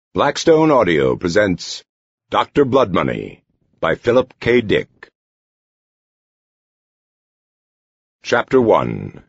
Blackstone Audio presents Dr. Blood Money by Philip K. Dick. Chapter 1.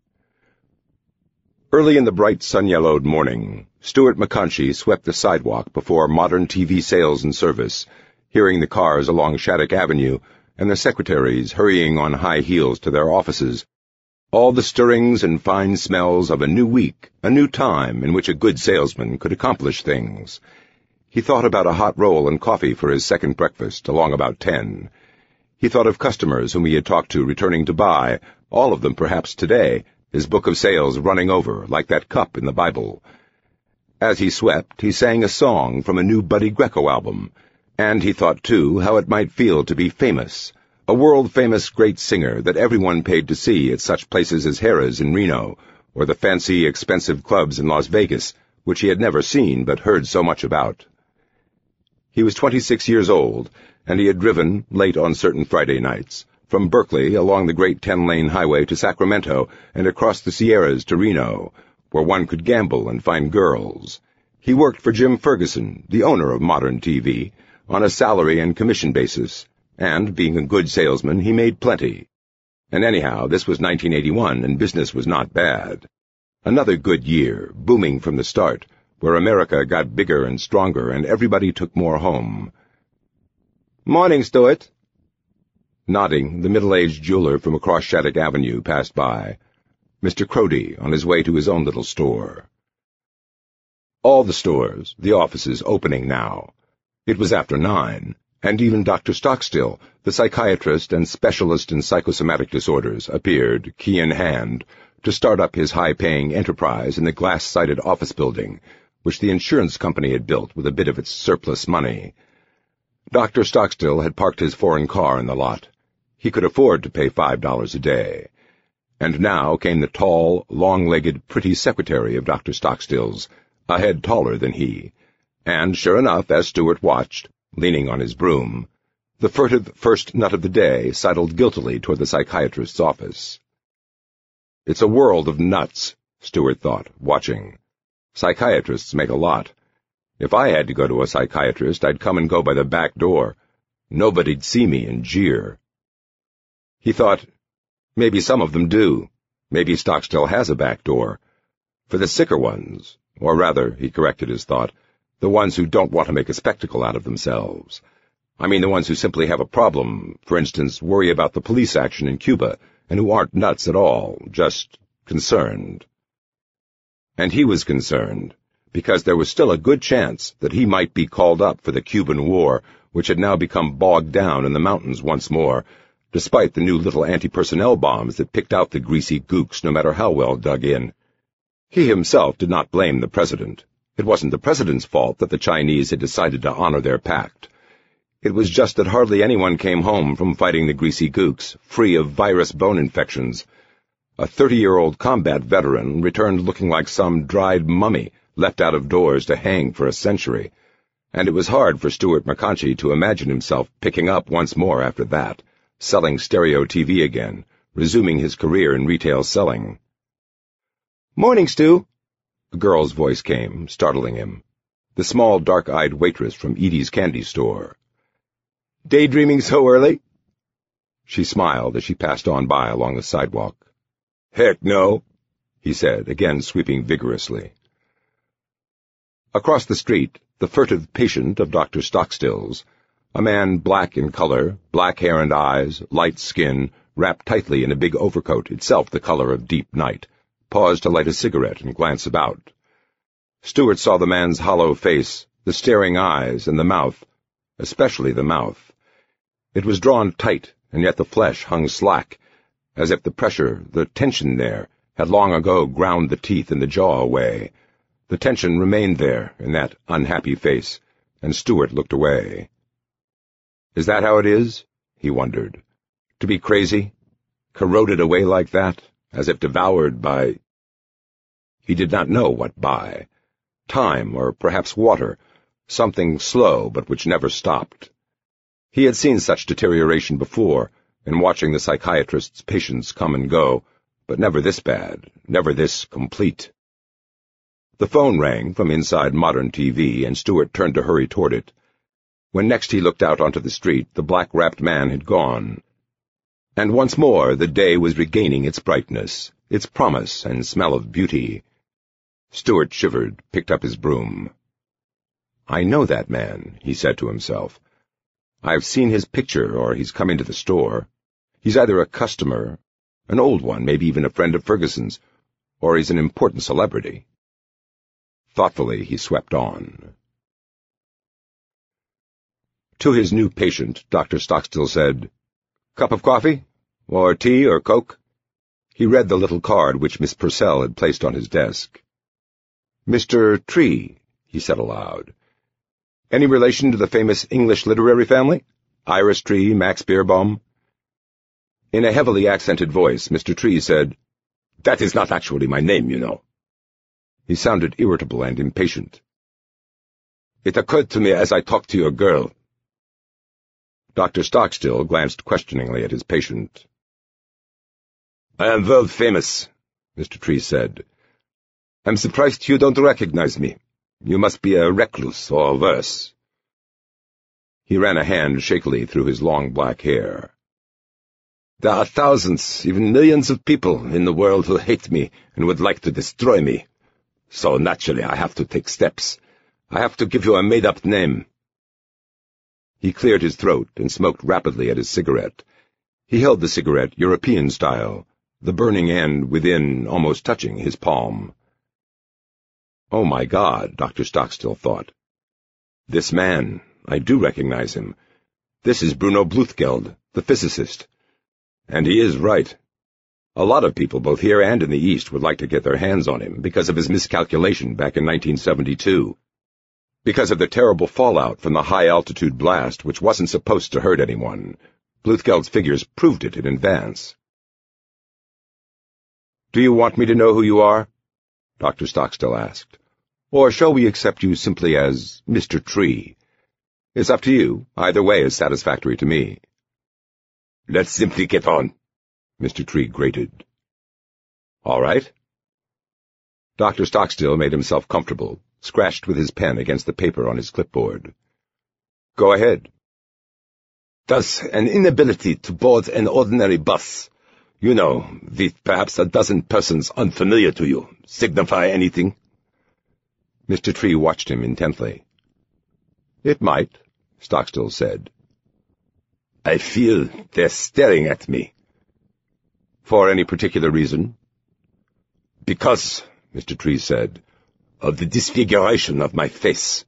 Early in the bright sun-yellowed morning, Stuart McConchie swept the sidewalk before Modern TV Sales and Service, hearing the cars along Shattuck Avenue and the secretaries hurrying on high heels to their offices. All the stirrings and fine smells of a new week, a new time in which a good salesman could accomplish things. He thought about a hot roll and coffee for his second breakfast along about 10. He thought of customers whom he had talked to returning to buy, all of them perhaps today, his book of sales running over like that cup in the Bible. As he swept, he sang a song from a new Buddy Greco album, and he thought, too, how it might feel to be famous, a world-famous great singer that everyone paid to see at such places as Harrah's in Reno, or the fancy, expensive clubs in Las Vegas, which he had never seen but heard so much about. He was 26 years old, and he had driven, late on certain Friday nights, from Berkeley along the great 10-lane highway to Sacramento and across the Sierras to Reno, where one could gamble and find girls. He worked for Jim Ferguson, the owner of Modern TV, on a salary and commission basis, and, being a good salesman, he made plenty. And anyhow, this was 1981, and business was not bad. Another good year, booming from the start, where America got bigger and stronger and everybody took more home. "Morning, Stuart." Nodding, the middle-aged jeweler from across Shattuck Avenue passed by, Mr. Crody on his way to his own little store. All the stores, the offices, opening now. It was after 9. And even Dr. Stockstill, the psychiatrist and specialist in psychosomatic disorders, appeared, key in hand, to start up his high-paying enterprise in the glass-sided office building, which the insurance company had built with a bit of its surplus money. Dr. Stockstill had parked his foreign car in the lot. He could afford to pay $5 a day. And now came the tall, long-legged, pretty secretary of Dr. Stockstill's, a head taller than he. And sure enough, as Stuart watched, leaning on his broom, the furtive first nut of the day sidled guiltily toward the psychiatrist's office. It's a world of nuts, Stuart thought, watching. Psychiatrists make a lot. If I had to go to a psychiatrist, I'd come and go by the back door. Nobody'd see me and jeer. He thought, maybe some of them do. Maybe Stockstill has a back door. For the sicker ones, or rather, he corrected his thought, the ones who don't want to make a spectacle out of themselves. I mean the ones who simply have a problem, for instance, worry about the police action in Cuba, and who aren't nuts at all, just concerned. And he was concerned, because there was still a good chance that he might be called up for the Cuban War, which had now become bogged down in the mountains once more, despite the new little anti-personnel bombs that picked out the greasy gooks no matter how well dug in. He himself did not blame the president. It wasn't the president's fault that the Chinese had decided to honor their pact. It was just that hardly anyone came home from fighting the greasy gooks, free of virus bone infections. A 30-year-old combat veteran returned looking like some dried mummy left out of doors to hang for a century, and it was hard for Stuart McConchie to imagine himself picking up once more after that, selling stereo TV again, resuming his career in retail selling. "Morning, Stu." A girl's voice came, startling him. The small, dark-eyed waitress from Edie's candy store. "Daydreaming so early?" She smiled as she passed on by along the sidewalk. "Heck no," he said, again sweeping vigorously. Across the street, the furtive patient of Dr. Stockstill's, a man black in color, black hair and eyes, light skin, wrapped tightly in a big overcoat, itself the color of deep night, paused to light a cigarette and glance about. Stuart saw the man's hollow face, the staring eyes, and the mouth, especially the mouth. It was drawn tight, and yet the flesh hung slack, as if the pressure, the tension there, had long ago ground the teeth in the jaw away. The tension remained there, in that unhappy face, and Stuart looked away. Is that how it is? He wondered. To be crazy? Corroded away like that? As if devoured by— He did not know what by. Time, or perhaps water, something slow but which never stopped. He had seen such deterioration before, in watching the psychiatrist's patients come and go, but never this bad, never this complete. The phone rang from inside Modern TV, and Stewart turned to hurry toward it. When next he looked out onto the street, the black-wrapped man had gone. And once more the day was regaining its brightness, its promise and smell of beauty. Stewart shivered, picked up his broom. "I know that man," he said to himself. "I've seen his picture, or he's come into the store. He's either a customer, an old one, maybe even a friend of Ferguson's, or he's an important celebrity." Thoughtfully, he swept on. To his new patient, Dr. Stockstill said, "Cup of coffee? Or tea or Coke?" He read the little card which Miss Purcell had placed on his desk. "Mr. Tree," he said aloud. "Any relation to the famous English literary family? Iris Tree, Max Beerbohm?" In a heavily accented voice, Mr. Tree said, "That is not actually my name, you know." He sounded irritable and impatient. "It occurred to me as I talked to your girl." Dr. Stockstill glanced questioningly at his patient. "I am world famous," Mr. Tree said. "I'm surprised you don't recognize me. You must be a recluse, or worse." He ran a hand shakily through his long black hair. "There are thousands, even millions of people in the world who hate me and would like to destroy me. So naturally I have to take steps. I have to give you a made-up name." He cleared his throat and smoked rapidly at his cigarette. He held the cigarette European style, the burning end within almost touching his palm. "Oh, my God," Dr. Stockstill thought. "This man, I do recognize him. This is Bruno Bluthgeld, the physicist. And he is right. A lot of people, both here and in the East, would like to get their hands on him because of his miscalculation back in 1972. Because of the terrible fallout from the high-altitude blast, which wasn't supposed to hurt anyone. Bluthgeld's figures proved it in advance." "Do you want me to know who you are?" Dr. Stockstill asked. "Or shall we accept you simply as Mr. Tree? It's up to you. Either way is satisfactory to me." "Let's simply get on," Mr. Tree grated. "All right." Dr. Stockstill made himself comfortable, scratched with his pen against the paper on his clipboard. "Go ahead." "Does an inability to board an ordinary bus, you know, with perhaps a dozen persons unfamiliar to you, signify anything?" Mr. Tree watched him intently. "It might," Stockstill said. "I feel they're staring at me." "For any particular reason?" "Because," Mr. Tree said, "of the disfiguration of my face."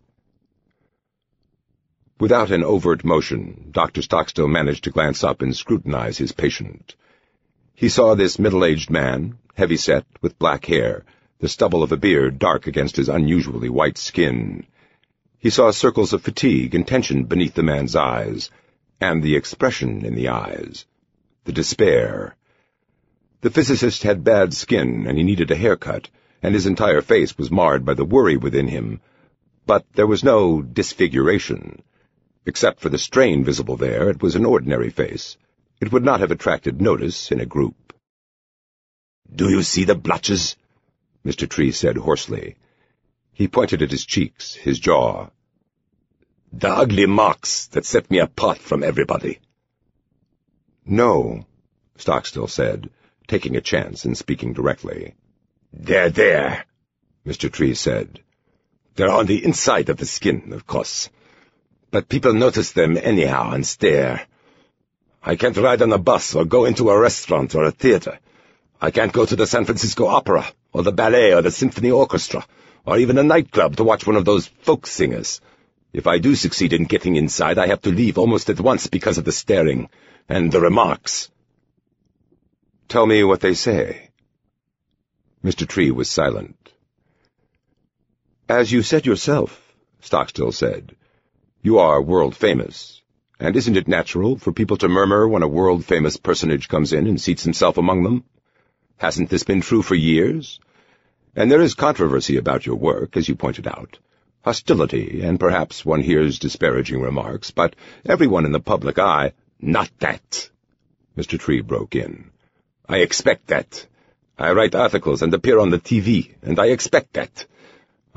Without an overt motion, Dr. Stockstill managed to glance up and scrutinize his patient. He saw this middle-aged man, heavy-set, with black hair, the stubble of a beard dark against his unusually white skin. He saw circles of fatigue and tension beneath the man's eyes, and the expression in the eyes, the despair. The physicist had bad skin, and he needed a haircut, and his entire face was marred by the worry within him, but there was no disfiguration. Except for the strain visible there, it was an ordinary face. It would not have attracted notice in a group. "Do you see the blotches?" Mr. Tree said hoarsely. He pointed at his cheeks, his jaw. "The ugly marks that set me apart from everybody." "No," Stockstill said, taking a chance and speaking directly. "They're there," Mr. Tree said. "They're on the inside of the skin, of course. But people notice them anyhow and stare. I can't ride on a bus or go into a restaurant or a theater. I can't go to the San Francisco Opera, or the ballet, or the symphony orchestra, or even a nightclub to watch one of those folk singers. If I do succeed in getting inside, I have to leave almost at once because of the staring and the remarks." "Tell me what they say." Mr. Tree was silent. "As you said yourself," Stockstill said, "you are world-famous, and isn't it natural for people to murmur when a world-famous personage comes in and seats himself among them? Hasn't this been true for years? And there is controversy about your work, as you pointed out. Hostility, and perhaps one hears disparaging remarks, but everyone in the public eye—" "Not that," Mr. Tree broke in. "I expect that. I write articles and appear on the TV, and I expect that.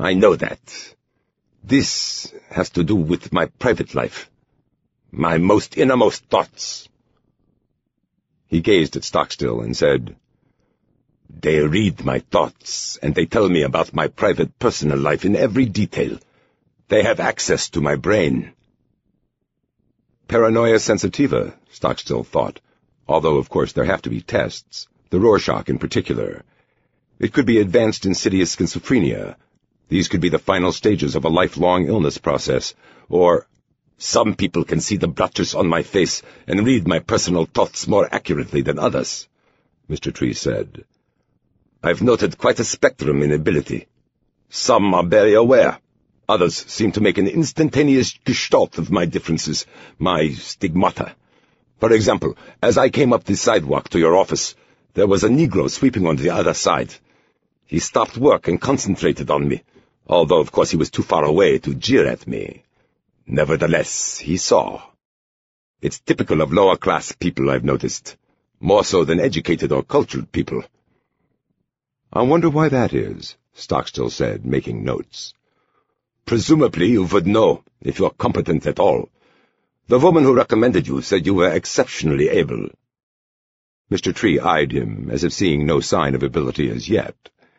I know that. This has to do with my private life. My most innermost thoughts. He gazed at Stockstill and said, They read my thoughts, and they tell me about my private personal life in every detail. They have access to my brain. Paranoia sensitiva, Stockstill thought, although of course there have to be tests, the Rorschach in particular. It could be advanced insidious schizophrenia. These could be the final stages of a lifelong illness process, or some people can see the blotches on my face and read my personal thoughts more accurately than others, Mr. Tree said. I've noted quite a spectrum in ability. Some are very aware. Others seem to make an instantaneous gestalt of my differences, my stigmata. For example, as I came up the sidewalk to your office, there was a Negro sweeping on the other side. He stopped work and concentrated on me, although of course he was too far away to jeer at me. Nevertheless, he saw. It's typical of lower-class people, I've noticed, more so than educated or cultured people. I wonder why that is, Stockstill said, making notes. Presumably you would know, if you're competent at all. The woman who recommended you said you were exceptionally able. Mr. Tree eyed him, as if seeing no sign of ability as yet.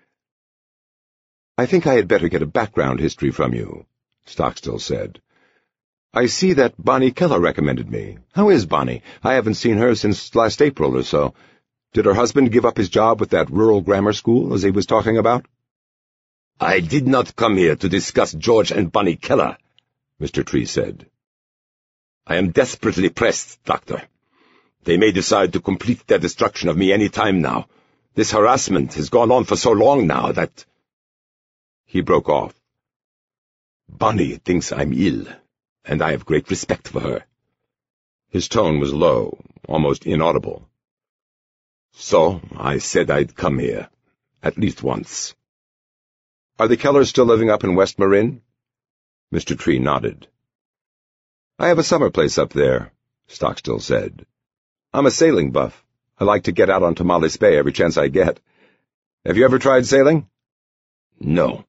I think I had better get a background history from you, Stockstill said. I see that Bonnie Keller recommended me. How is Bonnie? I haven't seen her since last April or so. Did her husband give up his job with that rural grammar school, as he was talking about? I did not come here to discuss George and Bonnie Keller, Mr. Tree said. I am desperately pressed, Doctor. They may decide to complete their destruction of me any time now. This harassment has gone on for so long now that— He broke off. Bonnie thinks I'm ill, and I have great respect for her. His tone was low, almost inaudible. So I said I'd come here, at least once. Are the Kellers still living up in West Marin? Mr. Tree nodded. I have a summer place up there, Stockstill said. I'm a sailing buff. I like to get out on Tomales Bay every chance I get. Have you ever tried sailing? No.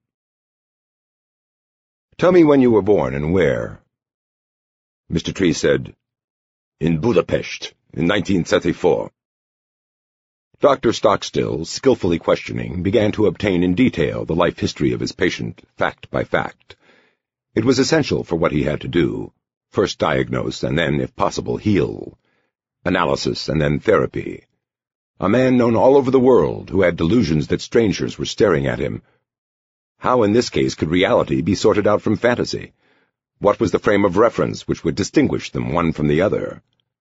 Tell me when you were born and where. Mr. Tree said, In Budapest, in 1934. Dr. Stockstill, skillfully questioning, began to obtain in detail the life history of his patient, fact by fact. It was essential for what he had to do. First diagnose, and then, if possible, heal. Analysis, and then therapy. A man known all over the world who had delusions that strangers were staring at him. How in this case could reality be sorted out from fantasy? What was the frame of reference which would distinguish them one from the other?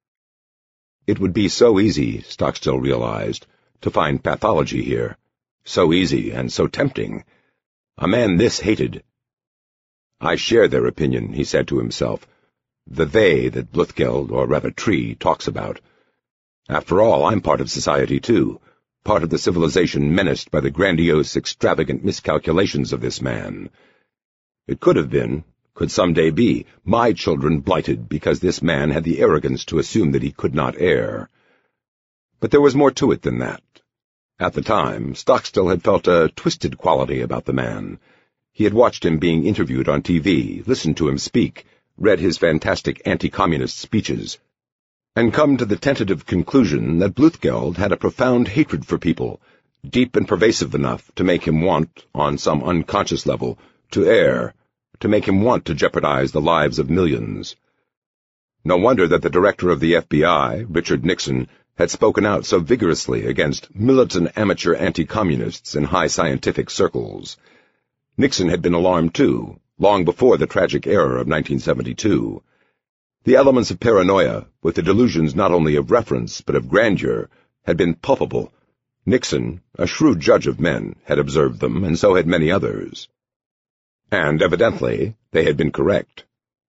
It would be so easy, Stockstill realized, to find pathology here. So easy and so tempting. A man this hated. I share their opinion, he said to himself. The they that Bluthgeld, or rather Tree, talks about. After all, I'm part of society too, part of the civilization menaced by the grandiose, extravagant miscalculations of this man. It could have been, could someday be, my children blighted because this man had the arrogance to assume that he could not err. But there was more to it than that. At the time, Stockstill had felt a twisted quality about the man. He had watched him being interviewed on TV, listened to him speak, read his fantastic anti-communist speeches, and come to the tentative conclusion that Bluthgeld had a profound hatred for people, deep and pervasive enough to make him want, on some unconscious level, to err, to make him want to jeopardize the lives of millions. No wonder that the director of the FBI, Richard Nixon, had spoken out so vigorously against militant amateur anti-communists in high scientific circles. Nixon had been alarmed too, long before the tragic error of 1972. The elements of paranoia, with the delusions not only of reference but of grandeur, had been palpable. Nixon, a shrewd judge of men, had observed them, and so had many others. And evidently they had been correct.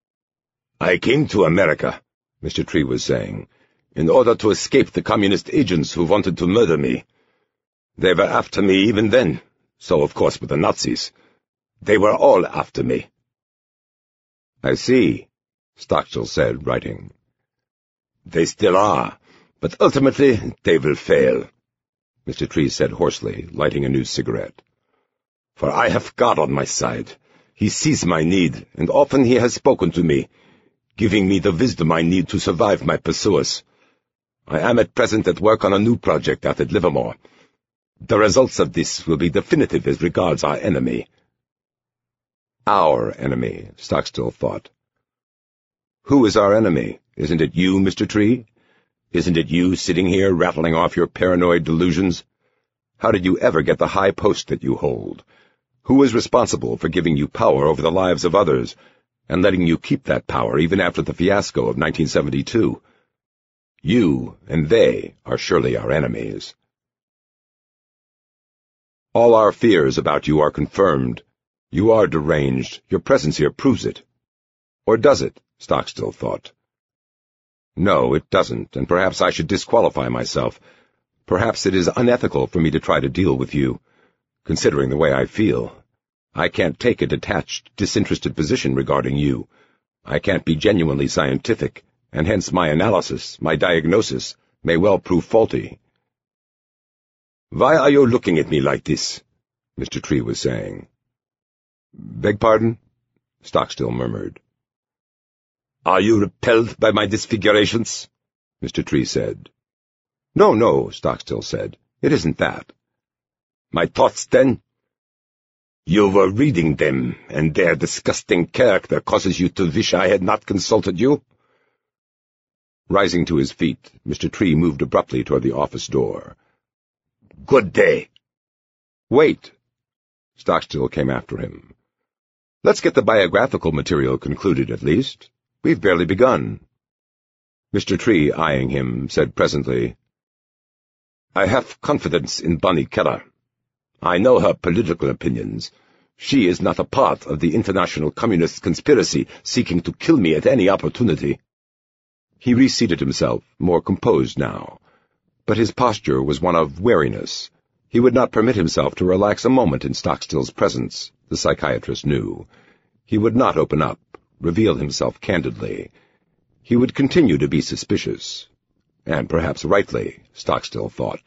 I came to America, Mr. Tree was saying, in order to escape the communist agents who wanted to murder me. They were after me even then, so of course were the Nazis. They were all after me. I see, Stockstill said, writing. They still are, but ultimately they will fail, Mr. Tree said hoarsely, lighting a new cigarette. For I have God on my side. He sees my need, and often he has spoken to me, giving me the wisdom I need to survive my pursuers. I am at present at work on a new project out at Livermore. The results of this will be definitive as regards our enemy. Our enemy, Stockstill thought. Who is our enemy? Isn't it you, Mr. Tree? Isn't it you sitting here rattling off your paranoid delusions? How did you ever get the high post that you hold? Who is responsible for giving you power over the lives of others, and letting you keep that power even after the fiasco of 1972? You and they are surely our enemies. All our fears about you are confirmed. You are deranged. Your presence here proves it. Or does it? Stockstill thought. No, it doesn't, and perhaps I should disqualify myself. Perhaps it is unethical for me to try to deal with you, considering the way I feel. I can't take a detached, disinterested position regarding you. I can't be genuinely scientific, and hence my analysis, my diagnosis, may well prove faulty. Why are you looking at me like this? Mr. Tree was saying. Beg pardon? Stockstill murmured. Are you repelled by my disfigurations? Mr. Tree said. No, Stockstill said. It isn't that. My thoughts, then? You were reading them, and their disgusting character causes you to wish I had not consulted you? Rising to his feet, Mr. Tree moved abruptly toward the office door. Good day. Wait. Stockstill came after him. Let's get the biographical material concluded, at least. We've barely begun. Mr. Tree, eyeing him, said presently, I have confidence in Bonnie Keller. I know her political opinions. She is not a part of the international communist conspiracy seeking to kill me at any opportunity. He reseated himself, more composed now, but his posture was one of wariness. He would not permit himself to relax a moment in Stockstill's presence, the psychiatrist knew. He would not open up, reveal himself candidly. He would continue to be suspicious, and perhaps rightly, Stockstill thought.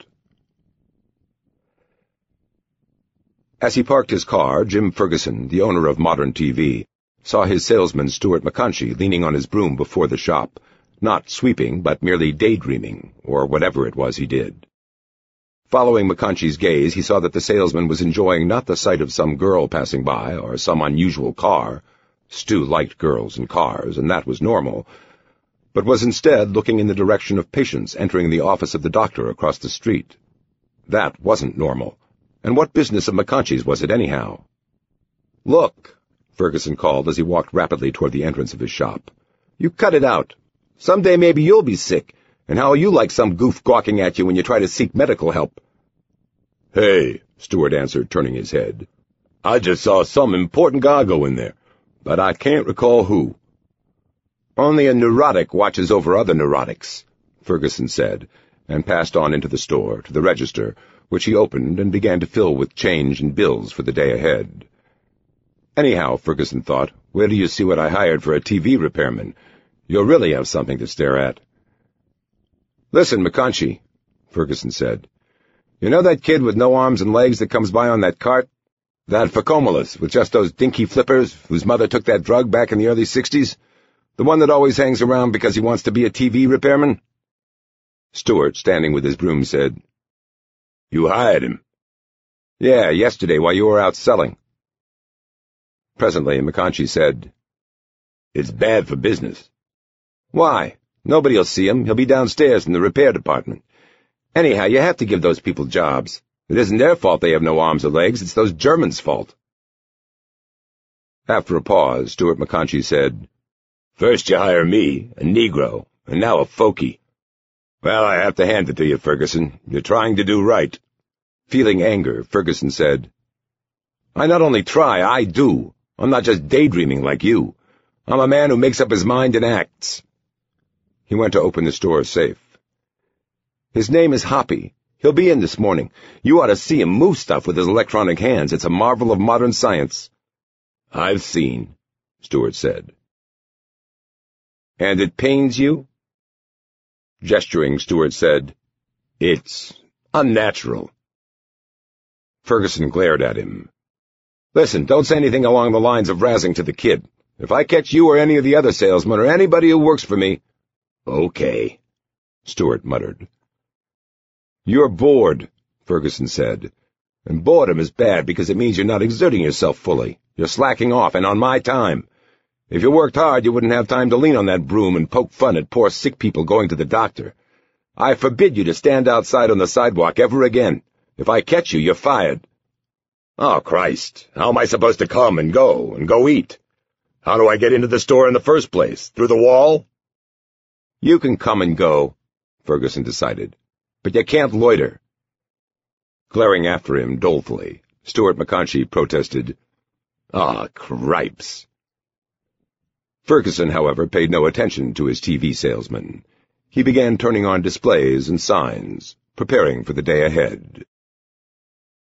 As he parked his car, Jim Ferguson, the owner of Modern TV, saw his salesman Stuart McConchie leaning on his broom before the shop, not sweeping but merely daydreaming, or whatever it was he did. Following McConchie's gaze, he saw that the salesman was enjoying not the sight of some girl passing by or some unusual car. Stu liked girls and cars, and that was normal, but was instead looking in the direction of patients entering the office of the doctor across the street. That wasn't normal. And what business of McConchie's was it anyhow? "Look," Ferguson called as he walked rapidly toward the entrance of his shop. "You cut it out. Someday maybe you'll be sick, and how'll you like some goof gawking at you when you try to seek medical help?" "Hey," Stuart answered, turning his head. "I just saw some important guy go in there, but I can't recall who." "Only a neurotic watches over other neurotics," Ferguson said, and passed on into the store, to the register, which he opened and began to fill with change and bills for the day ahead. Anyhow, Ferguson thought, where do you see what I hired for a TV repairman? You'll really have something to stare at. "Listen, McConchie," Ferguson said. "You know that kid with no arms and legs that comes by on that cart? That Facomalus with just those dinky flippers, whose mother took that drug back in the early 60s? The one that always hangs around because he wants to be a TV repairman?" Stuart, standing with his broom, said, "You hired him?" "Yeah, yesterday while you were out selling." Presently, McConchie said, "It's bad for business." "Why? Nobody'll see him. He'll be downstairs in the repair department. Anyhow, you have to give those people jobs. It isn't their fault they have no arms or legs. It's those Germans' fault." After a pause, Stuart McConchie said, "First you hire me, a Negro, and now a Fokie. Well, I have to hand it to you, Ferguson. You're trying to do right." Feeling anger, Ferguson said, "I not only try, I do. I'm not just daydreaming like you. I'm a man who makes up his mind and acts." He went to open the store safe. "His name is Hoppy. He'll be in this morning. You ought to see him move stuff with his electronic hands. It's a marvel of modern science." "I've seen," Stuart said. "And it pains you?" Gesturing, Stuart said, "It's unnatural." Ferguson glared at him. Listen, don't say anything along the lines of razzing to the kid. If I catch you or any of the other salesmen or anybody who works for me—" "Okay," Stewart muttered. "You're bored," Ferguson said. "And boredom is bad because it means you're not exerting yourself fully. You're slacking off, and on my time. If you worked hard, you wouldn't have time to lean on that broom and poke fun at poor sick people going to the doctor. I forbid you to stand outside on the sidewalk ever again. If I catch you, you're fired." "Oh, Christ, how am I supposed to come and go eat? How do I get into the store in the first place? Through the wall?" "You can come and go," Ferguson decided, "but you can't loiter." Glaring after him dolefully, Stewart McConchie protested, "Ah, cripes." Ferguson, however, paid no attention to his TV salesman. He began turning on displays and signs, preparing for the day ahead.